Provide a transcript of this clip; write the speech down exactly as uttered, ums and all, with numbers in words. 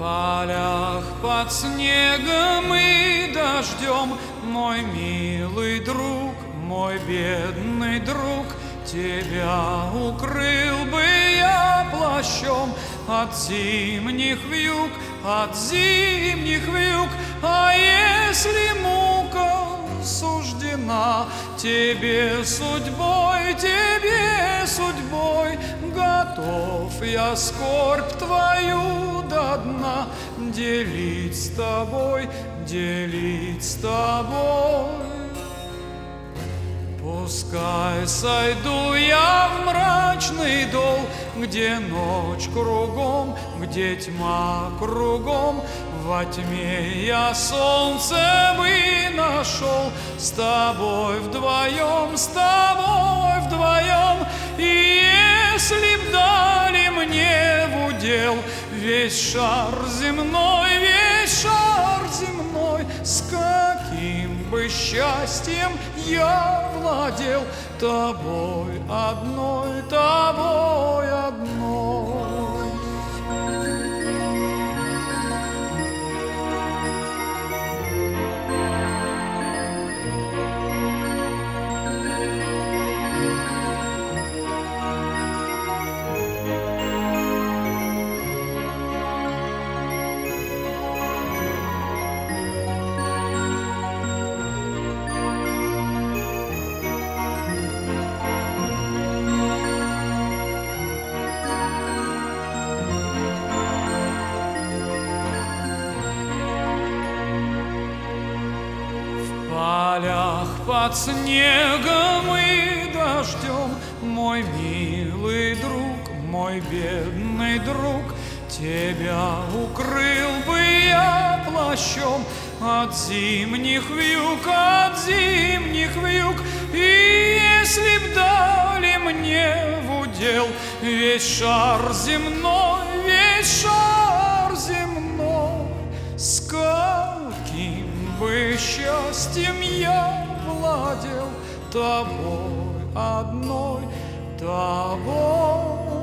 полях под снегом и дождем, мой милый друг, мой бедный друг, тебя укрыл бы я плащом от зимних вьюг, от зимних вьюг. А если мука суждена тебе судьбой, тебе судьбой, готов я скорбь твою до дна делить с тобой, делить с тобой. Пускай сойду я в мрачный дол, где ночь кругом, где тьма кругом, во тьме я солнце бы нашел, с тобой вдвоем, с тобой вдвоем. И если б дали мне в удел весь шар земной, весь шар земной, с каким бы счастьем я владел тобой одной, тобой одной. В полях под снегом и дождем, мой милый друг, мой бедный друг, тебя укрыл бы я плащом от зимних вьюг, от зимних вьюг. И если б дали мне в удел весь шар земной, весь шар земной, с каким бы счастьем я владел тобой одной, тобой